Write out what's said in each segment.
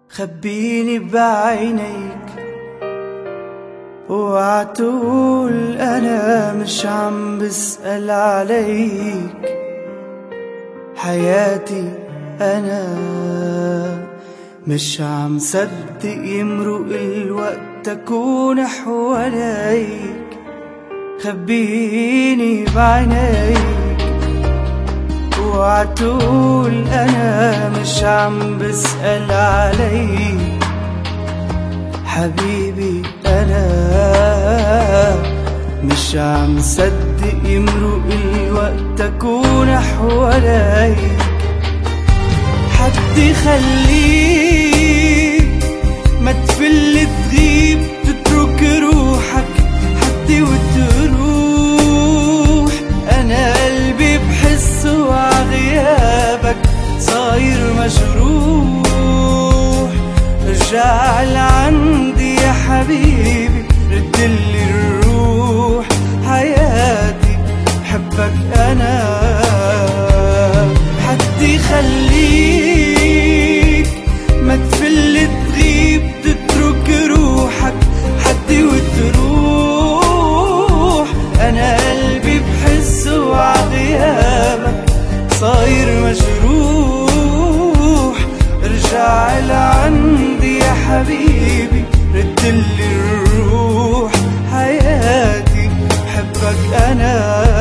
خبيني بعينيك وعتقول أنا مش عم بسأل عليك. حياتي أنا مش عم صدق يمرق الوقت أكون حواليك. خبيني بعينيك وعتقول أنا مش عم بسأل عليك. حبيبي أنا مش عم صدق يمرق الوقت أكون حواليك. حدي خليك ما تفل تغيب تترك روحك حدي وتروح. أنا قلبي بحسه عغيابك صاير مجروح. رجع لعندي يا حبيبي ردلي الروح. حياتي بحبك أنا. حدي خليك ما تفل تغيب تترك روحك حدي وتروح. أنا قلبي بحسه عغيابك صاير مجروح. ارجع لعندي يا حبيبي ردلي الروح. حياتي بحبك أنا.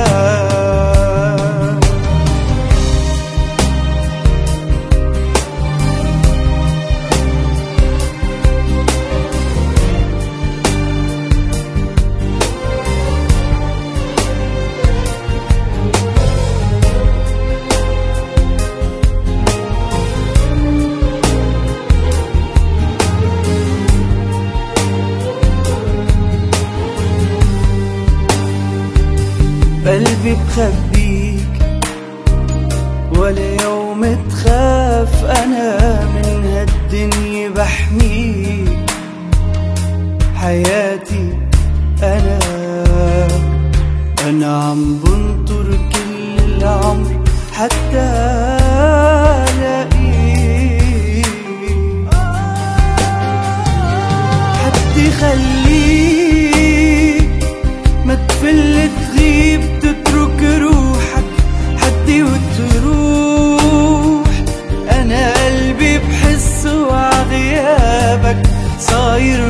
قلبي بخبيك ولا يوم تخاف. أنا من هالدنيا بحميك. حياتي أنا عم بنطر كل العمر حتى لاقيك. حدي خليك ما تفل تغيب تترك روحك حدي وتروح. أنا قلبي بحسه عغيابك صاير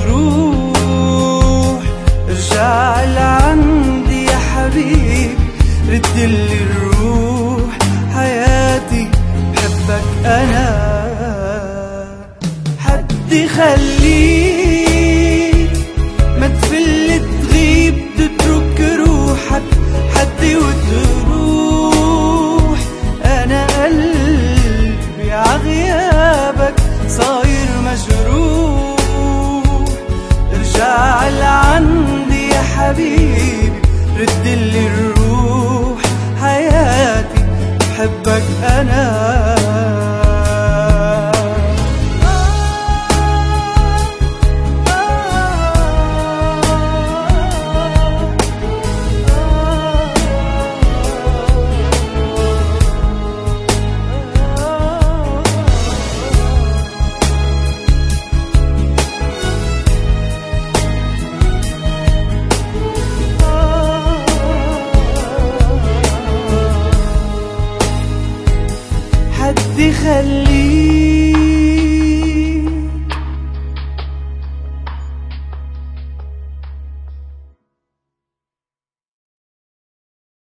مجروح. ارجع لعندي يا حبيبي ردلي الروح. حياتي بحبك أنا. حدي خليك ما تفل تغيب تترك روحك حدي وتروح. أنا قلبي عغيابك صاير مجروح. ارجع لعندي يا حبيبي ردلي الروح. حياتي بحبك أنا. حدي خليك